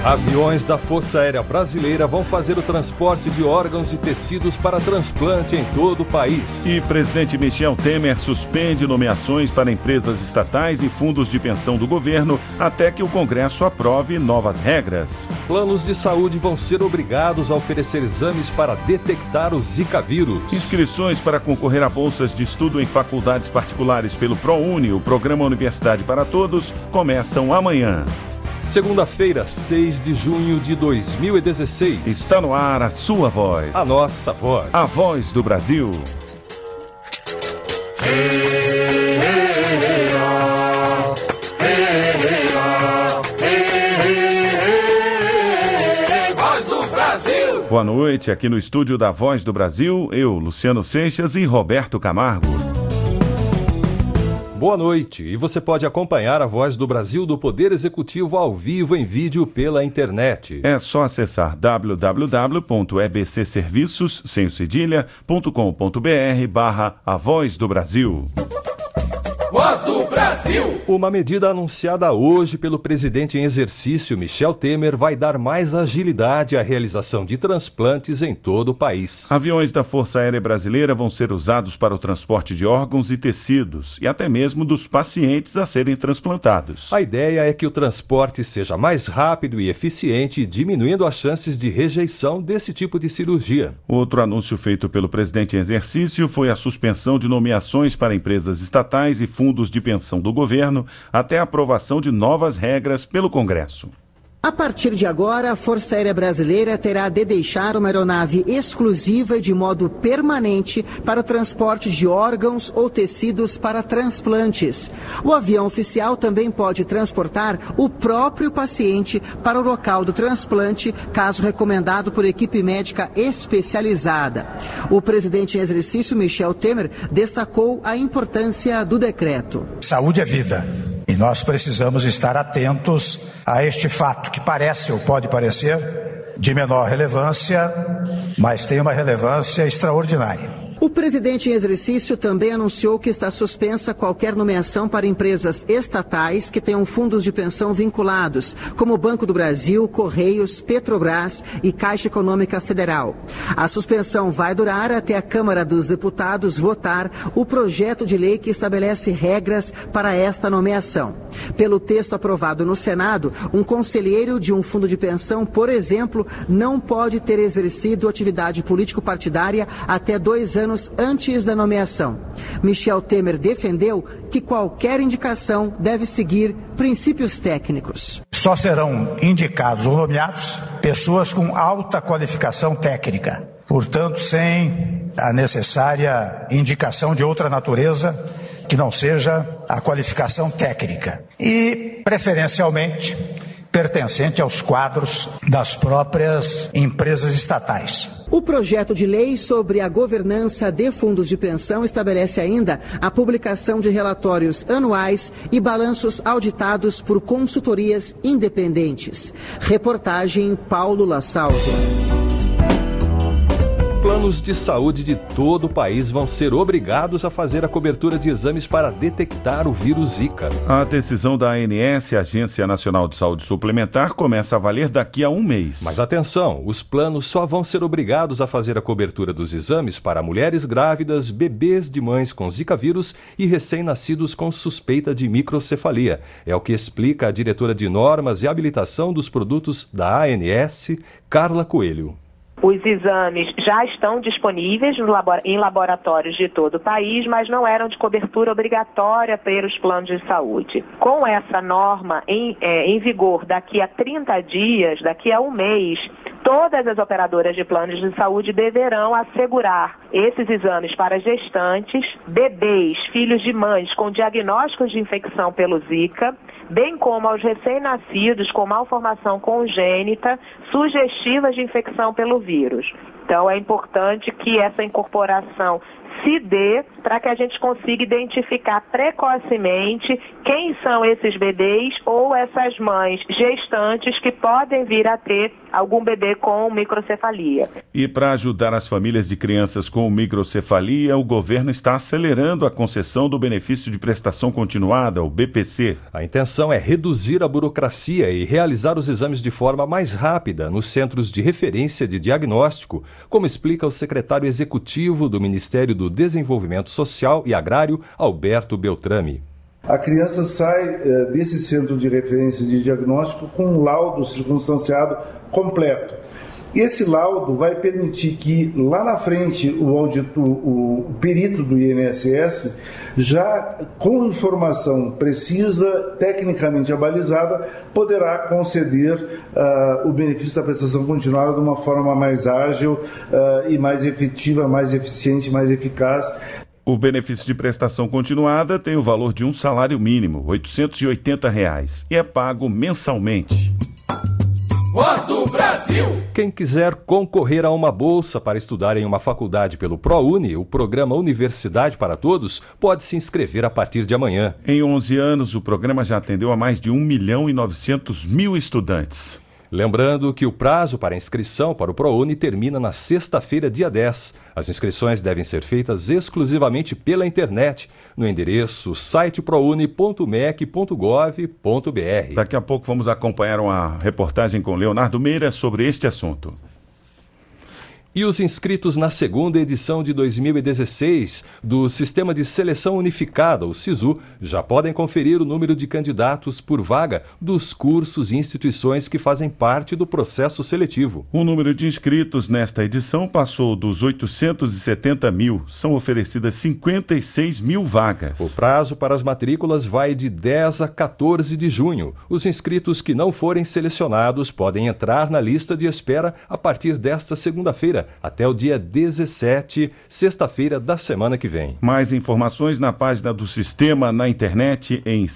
Aviões da Força Aérea Brasileira vão fazer o transporte de órgãos e tecidos para transplante em todo o país. E presidente Michel Temer suspende nomeações para empresas estatais e fundos de pensão do governo até que o Congresso aprove novas regras. Planos de saúde vão ser obrigados a oferecer exames para detectar o Zika vírus. Inscrições para concorrer a bolsas de estudo em faculdades particulares pelo ProUni, o Programa Universidade para Todos, começam amanhã. Segunda-feira, 6 de junho de 2016. Está no ar a sua voz. A nossa voz. A voz do Brasil. Voz do Brasil. Boa noite, aqui no estúdio da Voz do Brasil, eu, Luciano Seixas e Roberto Camargo. Boa noite, e você pode acompanhar a Voz do Brasil do Poder Executivo ao vivo em vídeo pela internet. É só acessar www.ebcserviços.com.br/A Voz do Brasil. Voz do Brasil. Uma medida anunciada hoje pelo presidente em exercício, Michel Temer, vai dar mais agilidade à realização de transplantes em todo o país. Aviões da Força Aérea Brasileira vão ser usados para o transporte de órgãos e tecidos, e até mesmo dos pacientes a serem transplantados. A ideia é que o transporte seja mais rápido e eficiente, diminuindo as chances de rejeição desse tipo de cirurgia. Outro anúncio feito pelo presidente em exercício foi a suspensão de nomeações para empresas estatais e fundos de pensão do governo até a aprovação de novas regras pelo Congresso. A partir de agora, a Força Aérea Brasileira terá de deixar uma aeronave exclusiva e de modo permanente para o transporte de órgãos ou tecidos para transplantes. O avião oficial também pode transportar o próprio paciente para o local do transplante, caso recomendado por equipe médica especializada. O presidente em exercício, Michel Temer, destacou a importância do decreto. Saúde é vida. E nós precisamos estar atentos a este fato, que parece ou pode parecer de menor relevância, mas tem uma relevância extraordinária. O presidente em exercício também anunciou que está suspensa qualquer nomeação para empresas estatais que tenham fundos de pensão vinculados, como o Banco do Brasil, Correios, Petrobras e Caixa Econômica Federal. A suspensão vai durar até a Câmara dos Deputados votar o projeto de lei que estabelece regras para esta nomeação. Pelo texto aprovado no Senado, um conselheiro de um fundo de pensão, por exemplo, não pode ter exercido atividade político-partidária até 2 anos antes da nomeação. Michel Temer defendeu que qualquer indicação deve seguir princípios técnicos. Só serão indicados ou nomeados pessoas com alta qualificação técnica, portanto, sem a necessária indicação de outra natureza que não seja a qualificação técnica. E, preferencialmente, pertencente aos quadros das próprias empresas estatais. O projeto de lei sobre a governança de fundos de pensão estabelece ainda a publicação de relatórios anuais e balanços auditados por consultorias independentes. Reportagem Paulo Lassalvo. Planos de saúde de todo o país vão ser obrigados a fazer a cobertura de exames para detectar o vírus Zika. A decisão da ANS, Agência Nacional de Saúde Suplementar, começa a valer daqui a um mês. Mas atenção, os planos só vão ser obrigados a fazer a cobertura dos exames para mulheres grávidas, bebês de mães com Zika vírus e recém-nascidos com suspeita de microcefalia. É o que explica a diretora de Normas e Habilitação dos Produtos da ANS, Carla Coelho. Os exames já estão disponíveis em laboratórios de todo o país, mas não eram de cobertura obrigatória para os planos de saúde. Com essa norma em vigor daqui a 30 dias, daqui a um mês, todas as operadoras de planos de saúde deverão assegurar esses exames para gestantes, bebês, filhos de mães com diagnósticos de infecção pelo Zika, bem como aos recém-nascidos com malformação congênita sugestivas de infecção pelo vírus. Então, é importante que essa incorporação se dê para que a gente consiga identificar precocemente quem são esses bebês ou essas mães gestantes que podem vir a ter algum bebê com microcefalia. E para ajudar as famílias de crianças com microcefalia, o governo está acelerando a concessão do benefício de prestação continuada, o BPC. A intenção é reduzir a burocracia e realizar os exames de forma mais rápida nos centros de referência de diagnóstico, como explica o secretário executivo do Ministério do Desenvolvimento Social e Agrário, Alberto Beltrame. A criança sai desse centro de referência de diagnóstico com um laudo circunstanciado completo. Esse laudo vai permitir que, lá na frente, o perito do INSS, já com informação precisa, tecnicamente abalizada, poderá conceder o benefício da prestação continuada de uma forma mais ágil e mais efetiva, mais eficiente, mais eficaz. O benefício de prestação continuada tem o valor de um salário mínimo, R$ 880, e é pago mensalmente. Voz do Brasil! Quem quiser concorrer a uma bolsa para estudar em uma faculdade pelo ProUni, o programa Universidade para Todos, pode se inscrever a partir de amanhã. Em 11 anos, o programa já atendeu a mais de 1.900.000 estudantes. Lembrando que o prazo para inscrição para o ProUni termina na sexta-feira, dia 10. As inscrições devem ser feitas exclusivamente pela internet, no endereço siteprouni.mec.gov.br. Daqui a pouco vamos acompanhar uma reportagem com Leonardo Meira sobre este assunto. E os inscritos na segunda edição de 2016 do Sistema de Seleção Unificada, o SISU, já podem conferir o número de candidatos por vaga dos cursos e instituições que fazem parte do processo seletivo. O número de inscritos nesta edição passou dos 870 mil. São oferecidas 56 mil vagas. O prazo para as matrículas vai de 10 a 14 de junho. Os inscritos que não forem selecionados podem entrar na lista de espera a partir desta segunda-feira, até o dia 17, sexta-feira da semana que vem. Mais informações na página do sistema na internet em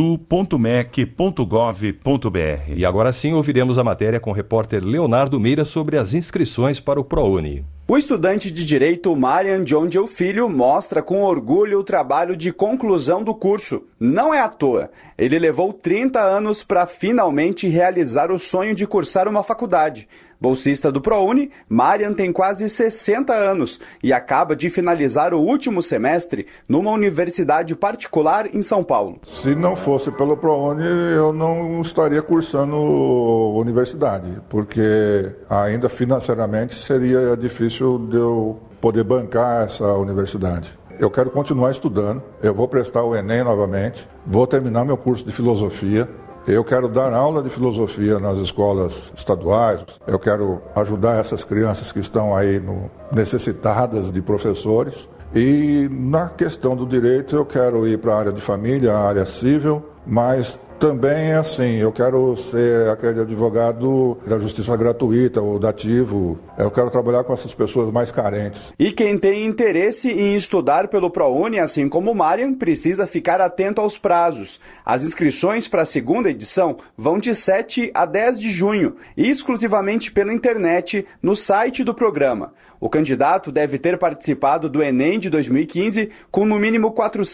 sisu.mec.gov.br. E agora sim ouviremos a matéria com o repórter Leonardo Meira sobre as inscrições para o ProUni. O estudante de Direito Marian Jongel Filho mostra com orgulho o trabalho de conclusão do curso. Não é à toa. Ele levou 30 anos para finalmente realizar o sonho de cursar uma faculdade. Bolsista do ProUni, Marian tem quase 60 anos e acaba de finalizar o último semestre numa universidade particular em São Paulo. Se não fosse pelo ProUni, eu não estaria cursando universidade, porque ainda financeiramente seria difícil de eu poder bancar essa universidade. Eu quero continuar estudando, eu vou prestar o Enem novamente, vou terminar meu curso de filosofia. Eu quero dar aula de filosofia nas escolas estaduais, eu quero ajudar essas crianças que estão aí necessitadas de professores. E na questão do direito eu quero ir para a área de família, a área civil, mas também é assim, eu quero ser aquele advogado da justiça gratuita ou dativo. Eu quero trabalhar com essas pessoas mais carentes. E quem tem interesse em estudar pelo ProUni, assim como o Marian, precisa ficar atento aos prazos. As inscrições para a segunda edição vão de 7 a 10 de junho, exclusivamente pela internet, no site do programa. O candidato deve ter participado do Enem de 2015 com no mínimo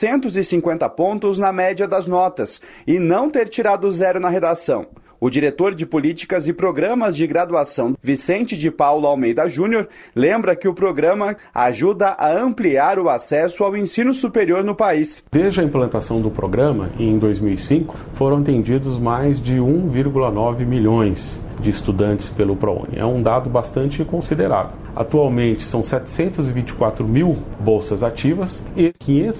450 pontos na média das notas e não ter tirado zero na redação. O diretor de Políticas e Programas de Graduação, Vicente de Paulo Almeida Júnior, lembra que o programa ajuda a ampliar o acesso ao ensino superior no país. Desde a implantação do programa, em 2005, foram atendidos mais de 1,9 milhões de estudantes pelo ProUni. É um dado bastante considerável. Atualmente são 724 mil bolsas ativas e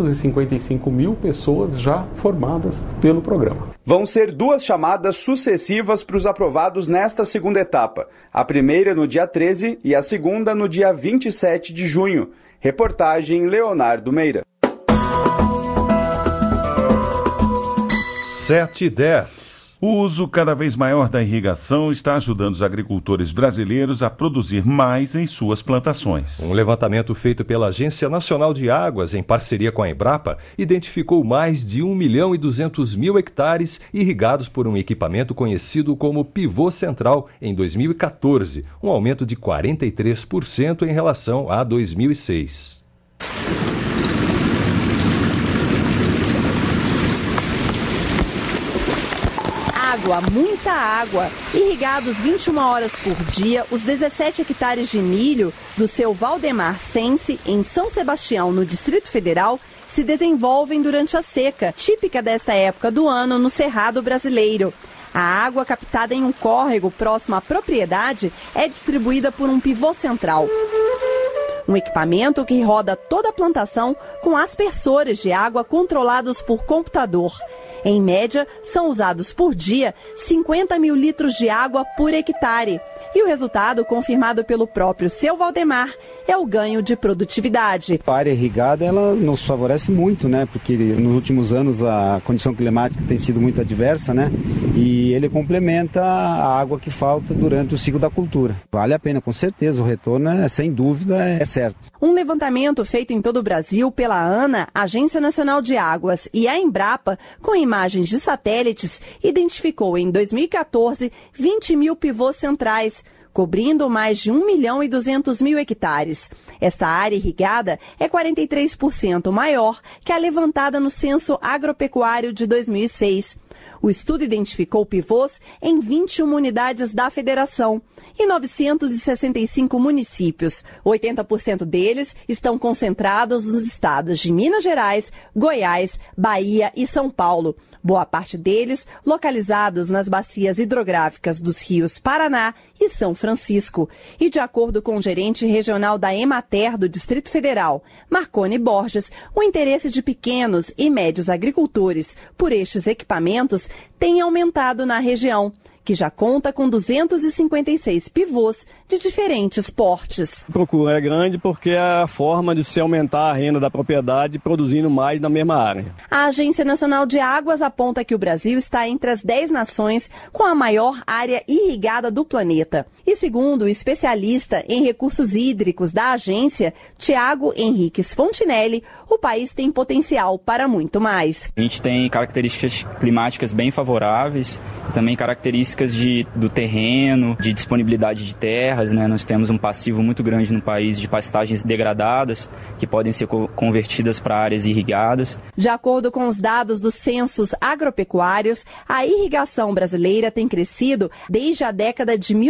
555 mil pessoas já formadas pelo programa. Vão ser 2 chamadas sucessivas para os aprovados nesta segunda etapa. A primeira no dia 13 e a segunda no dia 27 de junho. Reportagem Leonardo Meira. 7h10. O uso cada vez maior da irrigação está ajudando os agricultores brasileiros a produzir mais em suas plantações. Um levantamento feito pela Agência Nacional de Águas, em parceria com a Embrapa, identificou mais de 1.200.000 hectares irrigados por um equipamento conhecido como pivô central em 2014, um aumento de 43% em relação a 2006. Água, muita água. Irrigados 21 horas por dia, os 17 hectares de milho do seu Valdemar Sense, em São Sebastião, no Distrito Federal, se desenvolvem durante a seca, típica desta época do ano no Cerrado brasileiro. A água captada em um córrego próximo à propriedade é distribuída por um pivô central. Um equipamento que roda toda a plantação com aspersores de água controlados por computador. Em média, são usados por dia 50 mil litros de água por hectare. E o resultado, confirmado pelo próprio seu Valdemar, é o ganho de produtividade. A área irrigada ela nos favorece muito, né? Porque nos últimos anos a condição climática tem sido muito adversa, né? E ele complementa a água que falta durante o ciclo da cultura. Vale a pena, com certeza, o retorno sem dúvida, é certo. Um levantamento feito em todo o Brasil pela ANA, Agência Nacional de Águas, e a Embrapa, com imagens de satélites, identificou em 2014 20 mil pivôs centrais, cobrindo mais de 1.200.000 hectares. Esta área irrigada é 43% maior que a levantada no Censo Agropecuário de 2006. O estudo identificou pivôs em 21 unidades da federação e 965 municípios. 80% deles estão concentrados nos estados de Minas Gerais, Goiás, Bahia e São Paulo. Boa parte deles localizados nas bacias hidrográficas dos rios Paraná e São Francisco. E de acordo com o gerente regional da Emater do Distrito Federal, Marcone Borges, o interesse de pequenos e médios agricultores por estes equipamentos tem aumentado na região, que já conta com 256 pivôs de diferentes portes. A procura é grande porque é a forma de se aumentar a renda da propriedade produzindo mais na mesma área. A Agência Nacional de Águas aponta que o Brasil está entre as 10 nações com a maior área irrigada do planeta. E segundo o especialista em recursos hídricos da agência, Tiago Henriques Fontinelli, o país tem potencial para muito mais. A gente tem características climáticas bem favoráveis, também características do terreno, de disponibilidade de terras, né? Nós temos um passivo muito grande no país de pastagens degradadas, que podem ser convertidas para áreas irrigadas. De acordo com os dados dos censos agropecuários, a irrigação brasileira tem crescido desde a década de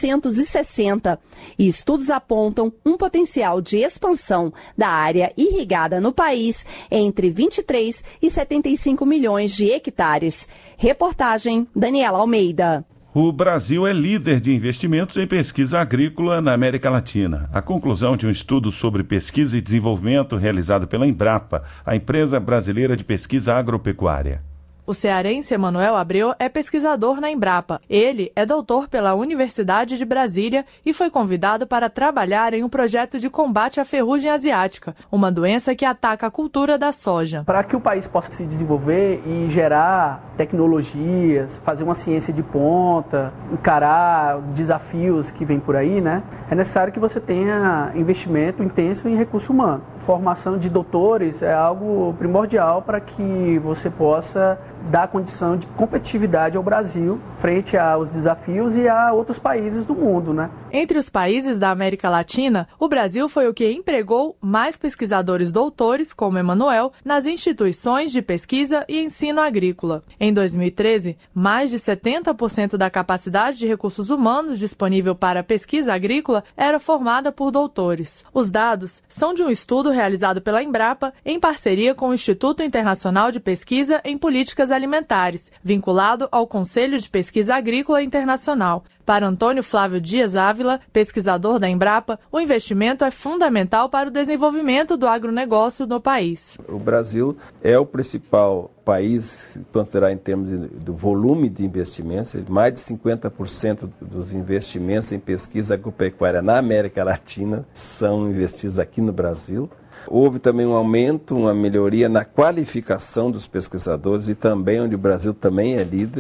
1960. E estudos apontam um potencial de expansão da área irrigada no país entre 23 e 75 milhões de hectares. Reportagem Daniela Almeida. O Brasil é líder de investimentos em pesquisa agrícola na América Latina. A conclusão de um estudo sobre pesquisa e desenvolvimento realizado pela Embrapa, a empresa brasileira de pesquisa agropecuária. O cearense Emanuel Abreu é pesquisador na Embrapa. Ele é doutor pela Universidade de Brasília e foi convidado para trabalhar em um projeto de combate à ferrugem asiática, uma doença que ataca a cultura da soja. Para que o país possa se desenvolver e gerar tecnologias, fazer uma ciência de ponta, encarar os desafios que vêm por aí, né? É necessário que você tenha investimento intenso em recurso humano. Formação de doutores é algo primordial para que você possa dar condição de competitividade ao Brasil frente aos desafios e a outros países do mundo, né? Entre os países da América Latina, o Brasil foi o que empregou mais pesquisadores doutores, como Emanuel, nas instituições de pesquisa e ensino agrícola. Em 2013, mais de 70% da capacidade de recursos humanos disponível para pesquisa agrícola era formada por doutores. Os dados são de um estudo realizado pela Embrapa em parceria com o Instituto Internacional de Pesquisa em Políticas Alimentares, vinculado ao Conselho de Pesquisa Agrícola Internacional. Para Antônio Flávio Dias Ávila, pesquisador da Embrapa, o investimento é fundamental para o desenvolvimento do agronegócio no país. O Brasil é o principal país, se considerar em termos do volume de investimentos, mais de 50% dos investimentos em pesquisa agropecuária na América Latina são investidos aqui no Brasil. Houve também um aumento, uma melhoria na qualificação dos pesquisadores e também onde o Brasil também é líder.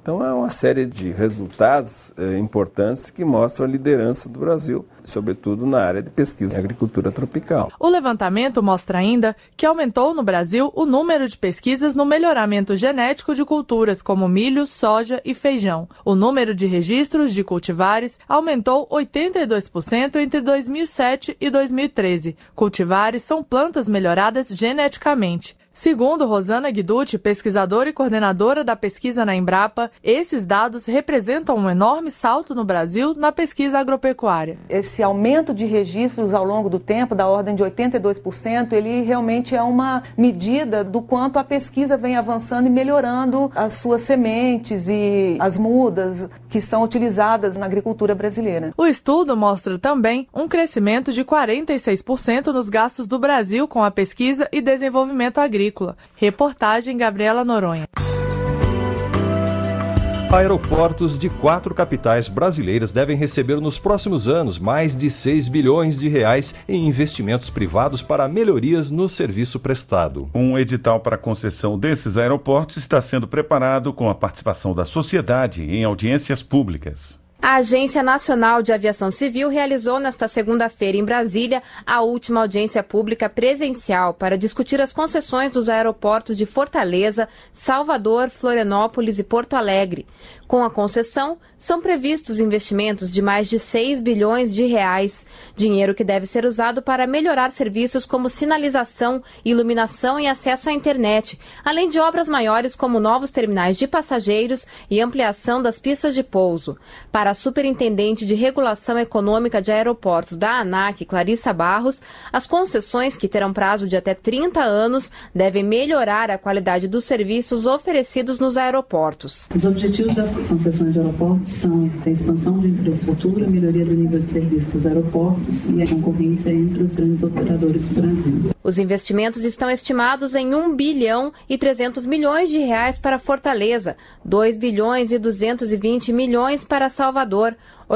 Então é uma série de resultados importantes que mostram a liderança do Brasil, sobretudo na área de pesquisa em agricultura tropical. O levantamento mostra ainda que aumentou no Brasil o número de pesquisas no melhoramento genético de culturas como milho, soja e feijão. O número de registros de cultivares aumentou 82% entre 2007 e 2013. Cultivares são plantas melhoradas geneticamente. Segundo Rosana Guiducci, pesquisadora e coordenadora da pesquisa na Embrapa, esses dados representam um enorme salto no Brasil na pesquisa agropecuária. Esse aumento de registros ao longo do tempo, da ordem de 82%, ele realmente é uma medida do quanto a pesquisa vem avançando e melhorando as suas sementes e as mudas que são utilizadas na agricultura brasileira. O estudo mostra também um crescimento de 46% nos gastos do Brasil com a pesquisa e desenvolvimento agrícola. Reportagem Gabriela Noronha. Aeroportos de 4 capitais brasileiras devem receber nos próximos anos mais de 6 bilhões de reais em investimentos privados para melhorias no serviço prestado. Um edital para concessão desses aeroportos está sendo preparado com a participação da sociedade em audiências públicas. A Agência Nacional de Aviação Civil realizou nesta segunda-feira em Brasília a última audiência pública presencial para discutir as concessões dos aeroportos de Fortaleza, Salvador, Florianópolis e Porto Alegre. Com a concessão, são previstos investimentos de mais de 6 bilhões de reais, dinheiro que deve ser usado para melhorar serviços como sinalização, iluminação e acesso à internet, além de obras maiores como novos terminais de passageiros e ampliação das pistas de pouso. Para a Superintendente de Regulação Econômica de Aeroportos da ANAC, Clarissa Barros, as concessões, que terão prazo de até 30 anos, devem melhorar a qualidade dos serviços oferecidos nos aeroportos. Os objetivos das concessões de aeroportos são a expansão de infraestrutura, a melhoria do nível de serviço dos aeroportos e a concorrência entre os grandes operadores do Brasil. Os investimentos estão estimados em 1 bilhão e 300 milhões de reais para Fortaleza, 2 bilhões e 220 milhões para Salvador,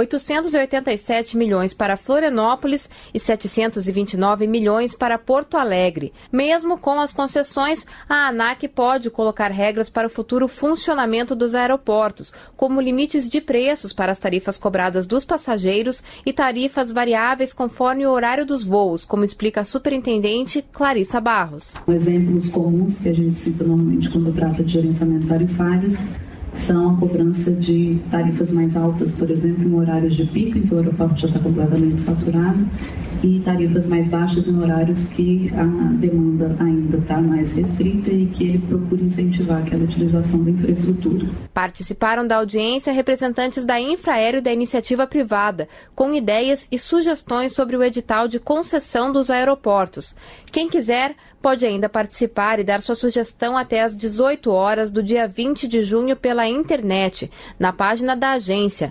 887 milhões para Florianópolis e 729 milhões para Porto Alegre. Mesmo com as concessões, a ANAC pode colocar regras para o futuro funcionamento dos aeroportos, como limites de preços para as tarifas cobradas dos passageiros e tarifas variáveis conforme o horário dos voos, como explica a superintendente Clarissa Barros. Exemplos comuns que a gente cita normalmente quando trata de gerenciamento tarifários são a cobrança de tarifas mais altas, por exemplo, em horários de pico, em que o aeroporto já está completamente saturado, e tarifas mais baixas em horários que a demanda ainda está mais restrita e que ele procura incentivar aquela utilização da infraestrutura. Participaram da audiência representantes da Infraero e da iniciativa privada, com ideias e sugestões sobre o edital de concessão dos aeroportos. Quem quiser pode ainda participar e dar sua sugestão até às 18 horas do dia 20 de junho pela internet, na página da agência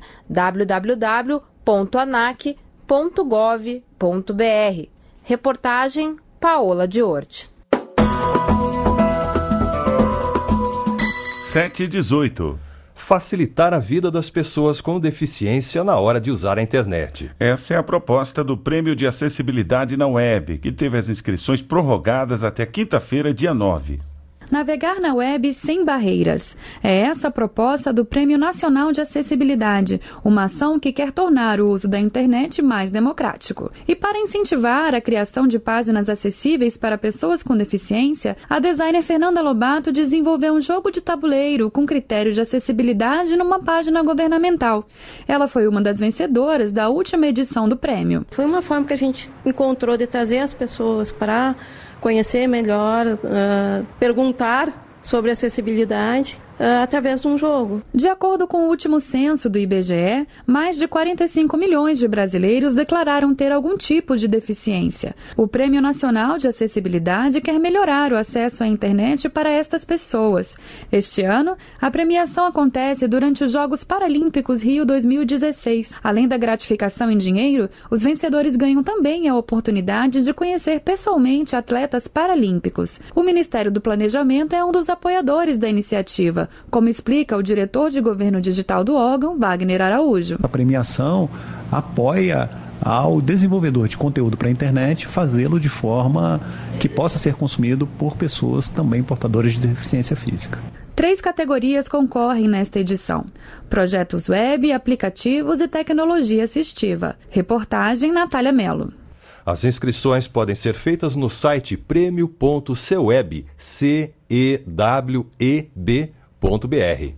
www.anac.gov.br. Reportagem Paola Diorte. 7h18. Facilitar a vida das pessoas com deficiência na hora de usar a internet. Essa é a proposta do Prêmio de Acessibilidade na Web, que teve as inscrições prorrogadas até quinta-feira, dia 9. Navegar na web sem barreiras. É essa a proposta do Prêmio Nacional de Acessibilidade, uma ação que quer tornar o uso da internet mais democrático. E para incentivar a criação de páginas acessíveis para pessoas com deficiência, a designer Fernanda Lobato desenvolveu um jogo de tabuleiro com critérios de acessibilidade numa página governamental. Ela foi uma das vencedoras da última edição do prêmio. Foi uma forma que a gente encontrou de trazer as pessoas para conhecer melhor, perguntar sobre acessibilidade através de um jogo. De acordo com o último censo do IBGE, mais de 45 milhões de brasileiros declararam ter algum tipo de deficiência. O Prêmio Nacional de Acessibilidade quer melhorar o acesso à internet para estas pessoas. Este ano, a premiação acontece durante os Jogos Paralímpicos Rio 2016. Além da gratificação em dinheiro, os vencedores ganham também a oportunidade de conhecer pessoalmente atletas paralímpicos. O Ministério do Planejamento é um dos apoiadores da iniciativa, como explica o diretor de governo digital do órgão, Wagner Araújo. A premiação apoia ao desenvolvedor de conteúdo para a internet fazê-lo de forma que possa ser consumido por pessoas também portadoras de deficiência física. 3 categorias concorrem nesta edição: projetos web, aplicativos e tecnologia assistiva. Reportagem Natália Mello. As inscrições podem ser feitas no site prêmio.ceweb.br.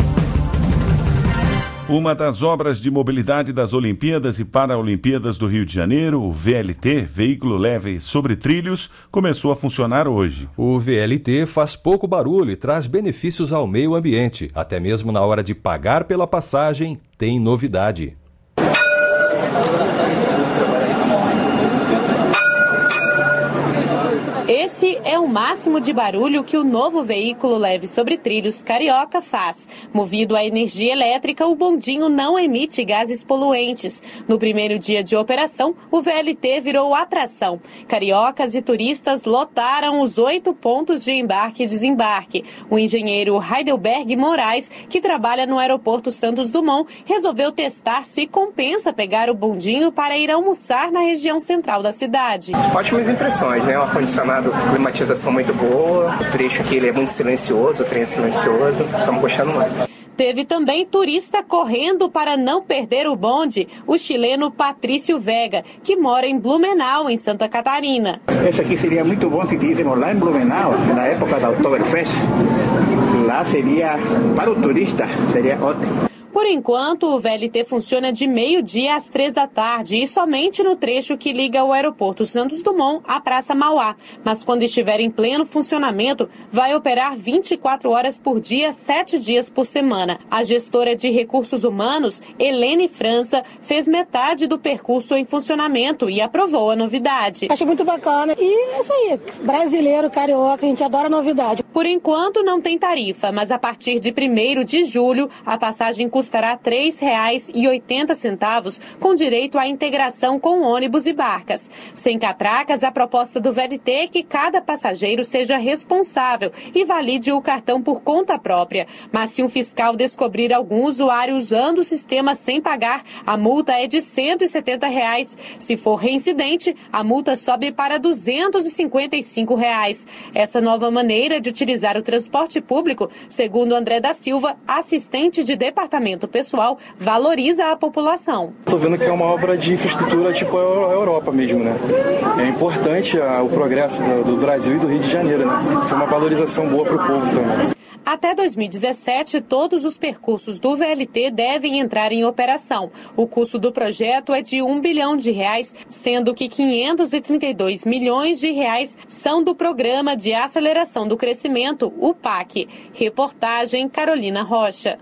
Uma das obras de mobilidade das Olimpíadas e Paralimpíadas do Rio de Janeiro, o VLT, Veículo Leve sobre Trilhos, começou a funcionar hoje. O VLT faz pouco barulho e traz benefícios ao meio ambiente. Até mesmo na hora de pagar pela passagem, tem novidade. Esse é o máximo de barulho que o novo veículo leve sobre trilhos Carioca faz. Movido a energia elétrica, o bondinho não emite gases poluentes. No primeiro dia de operação, o VLT virou atração. Cariocas e turistas lotaram os 8 pontos de embarque e desembarque. O engenheiro Heidelberg Moraes, que trabalha no aeroporto Santos Dumont, resolveu testar se compensa pegar o bondinho para ir almoçar na região central da cidade. Ótimas impressões, né? O ar-condicionado, climatização muito boa, o trecho aqui ele é muito silencioso, o trem é silencioso, estamos gostando muito. Teve também turista correndo para não perder o bonde, o chileno Patrício Vega, que mora em Blumenau, em Santa Catarina. Esse aqui seria muito bom se tivéssemos lá em Blumenau, na época da Oktoberfest. Lá seria, para o turista, seria ótimo. Por enquanto, o VLT funciona de meio-dia às 3 da tarde e somente no trecho que liga o aeroporto Santos Dumont à Praça Mauá. Mas quando estiver em pleno funcionamento, vai operar 24 horas por dia, 7 dias por semana. A gestora de recursos humanos, Helene França, fez metade do percurso em funcionamento e aprovou a novidade. Achei muito bacana. E é isso aí, brasileiro, carioca, a gente adora novidade. Por enquanto não tem tarifa, mas a partir de 1º de julho, a passagem custará R$ 3,80, com direito à integração com ônibus e barcas. Sem catracas, a proposta do VLT é que cada passageiro seja responsável e valide o cartão por conta própria. Mas se um fiscal descobrir algum usuário usando o sistema sem pagar, a multa é de R$ 170. Se for reincidente, a multa sobe para R$ 255. Essa nova maneira de utilizar o transporte público, segundo André da Silva, assistente de departamento pessoal, valoriza a população. Estou vendo que é uma obra de infraestrutura tipo a Europa mesmo, né? É importante o progresso do Brasil e do Rio de Janeiro, né? Isso é uma valorização boa para o povo também. Até 2017, todos os percursos do VLT devem entrar em operação. O custo do projeto é de R$ 1 bilhão, sendo que R$ 532 milhões são do Programa de Aceleração do Crescimento, o PAC. Reportagem Carolina Rocha.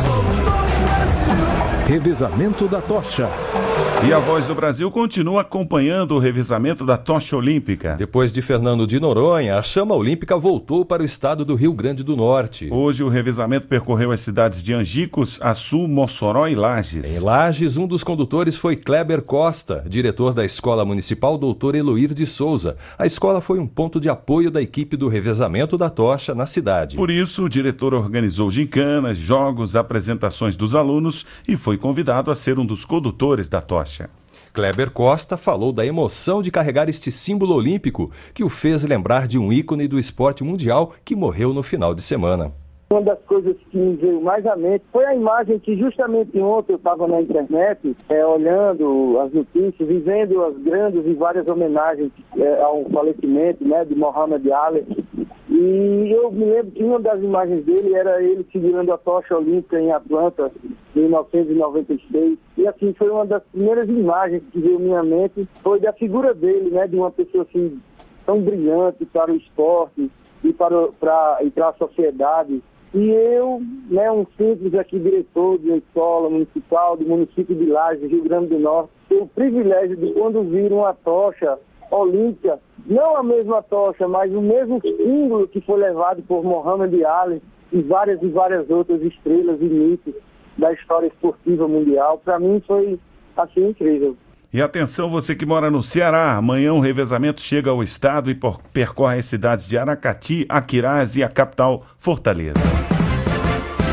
Revezamento da tocha. E a Voz do Brasil continua acompanhando o revezamento da tocha olímpica. Depois de Fernando de Noronha, a chama olímpica voltou para o estado do Rio Grande do Norte. Hoje o revezamento percorreu as cidades de Angicos, Açu, Mossoró e Lages. Em Lages, um dos condutores foi Kleber Costa, diretor da Escola Municipal Dr. Eloir de Souza. A escola foi um ponto de apoio da equipe do revezamento da tocha na cidade. Por isso, o diretor organizou gincanas, jogos, apresentações dos alunos e foi convidado a ser um dos condutores da tocha. Kleber Costa falou da emoção de carregar este símbolo olímpico que o fez lembrar de um ícone do esporte mundial que morreu no final de semana. Uma das coisas que me veio mais à mente foi a imagem que justamente ontem eu estava na internet, olhando as notícias e vendo as grandes e várias homenagens ao falecimento, né, de Muhammad Ali. E eu me lembro que uma das imagens dele era ele segurando a tocha olímpica em Atlanta, em 1996. E assim, foi uma das primeiras imagens que veio à minha mente, foi da figura dele, né, de uma pessoa assim, tão brilhante para o esporte e para a sociedade. E eu, né, um simples aqui diretor de escola municipal do município de Lages, Rio Grande do Norte, tenho o privilégio de, quando vir uma tocha olímpica, não a mesma tocha, mas o mesmo símbolo que foi levado por Muhammad Ali e várias outras estrelas e mitos da história esportiva mundial, para mim foi assim incrível. E atenção, você que mora no Ceará, amanhã o revezamento chega ao estado e percorre as cidades de Aracati, Aquiraz e a capital, Fortaleza.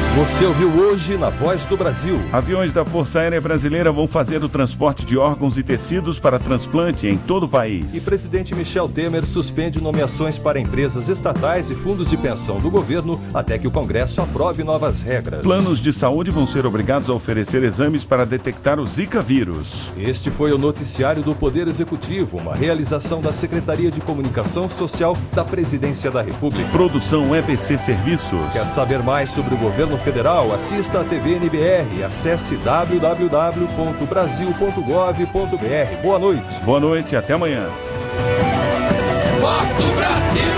Você ouviu hoje na Voz do Brasil. Aviões da Força Aérea Brasileira vão fazer o transporte de órgãos e tecidos para transplante em todo o país. E presidente Michel Temer suspende nomeações para empresas estatais e fundos de pensão do governo até que o Congresso aprove novas regras. Planos de saúde vão ser obrigados a oferecer exames para detectar o Zika vírus. Este foi o noticiário do Poder Executivo, uma realização da Secretaria de Comunicação Social da Presidência da República. Produção EBC Serviços. Quer saber mais sobre o governo federal? Assista a TV NBR. Acesse www.brasil.gov.br. Boa noite. Boa noite e até amanhã. Voz do Brasil.